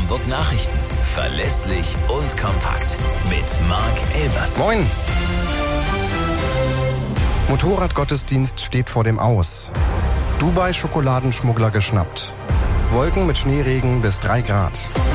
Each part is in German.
Hamburg Nachrichten. Verlässlich und kompakt. Mit Marc Elvers. Moin! Motorradgottesdienst steht vor dem Aus. Dubai-Schokoladenschmuggler geschnappt. Wolken mit Schneeregen bis 3 Grad.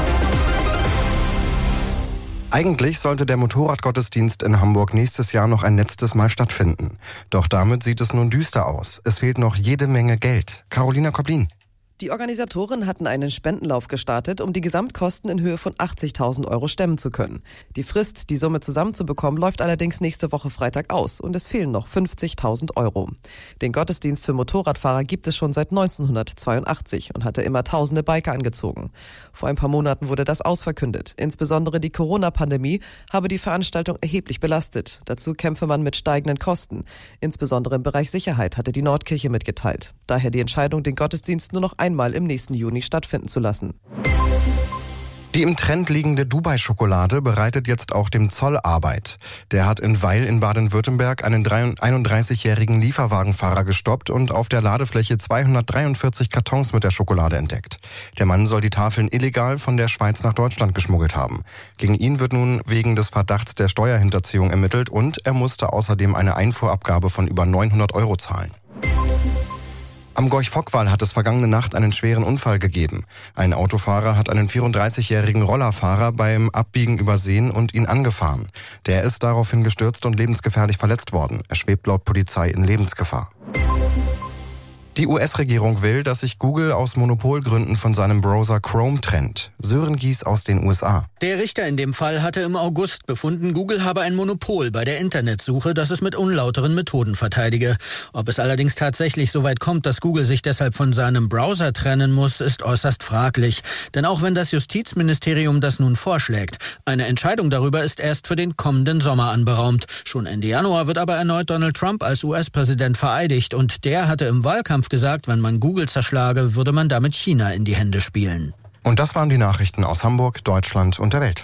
Eigentlich sollte der Motorradgottesdienst in Hamburg nächstes Jahr noch ein letztes Mal stattfinden. Doch damit sieht es nun düster aus. Es fehlt noch jede Menge Geld. Carolina Koblin. Die Organisatoren hatten einen Spendenlauf gestartet, um die Gesamtkosten in Höhe von 80.000 Euro stemmen zu können. Die Frist, die Summe zusammenzubekommen, läuft allerdings nächste Woche Freitag aus und es fehlen noch 50.000 Euro. Den Gottesdienst für Motorradfahrer gibt es schon seit 1982 und hatte immer tausende Biker angezogen. Vor ein paar Monaten wurde das ausverkündet. Insbesondere die Corona-Pandemie habe die Veranstaltung erheblich belastet. Dazu kämpfe man mit steigenden Kosten. Insbesondere im Bereich Sicherheit, hatte die Nordkirche mitgeteilt. Daher die Entscheidung, den Gottesdienst nur noch einmal im nächsten Juni stattfinden zu lassen. Die im Trend liegende Dubai-Schokolade bereitet jetzt auch dem Zoll Arbeit. Der hat in Weil in Baden-Württemberg einen 31-jährigen Lieferwagenfahrer gestoppt und auf der Ladefläche 243 Kartons mit der Schokolade entdeckt. Der Mann soll die Tafeln illegal von der Schweiz nach Deutschland geschmuggelt haben. Gegen ihn wird nun wegen des Verdachts der Steuerhinterziehung ermittelt und er musste außerdem eine Einfuhrabgabe von über 900 Euro zahlen. Am Gorch-Fock-Wall hat es vergangene Nacht einen schweren Unfall gegeben. Ein Autofahrer hat einen 34-jährigen Rollerfahrer beim Abbiegen übersehen und ihn angefahren. Der ist daraufhin gestürzt und lebensgefährlich verletzt worden. Er schwebt laut Polizei in Lebensgefahr. Die US-Regierung will, dass sich Google aus Monopolgründen von seinem Browser Chrome trennt. Sören Gies aus den USA. Der Richter in dem Fall hatte im August befunden, Google habe ein Monopol bei der Internetsuche, das es mit unlauteren Methoden verteidige. Ob es allerdings tatsächlich so weit kommt, dass Google sich deshalb von seinem Browser trennen muss, ist äußerst fraglich. Denn auch wenn das Justizministerium das nun vorschlägt, eine Entscheidung darüber ist erst für den kommenden Sommer anberaumt. Schon Ende Januar wird aber erneut Donald Trump als US-Präsident vereidigt und der hatte im Wahlkampf gesagt, wenn man Google zerschlage, würde man damit China in die Hände spielen. Und das waren die Nachrichten aus Hamburg, Deutschland und der Welt.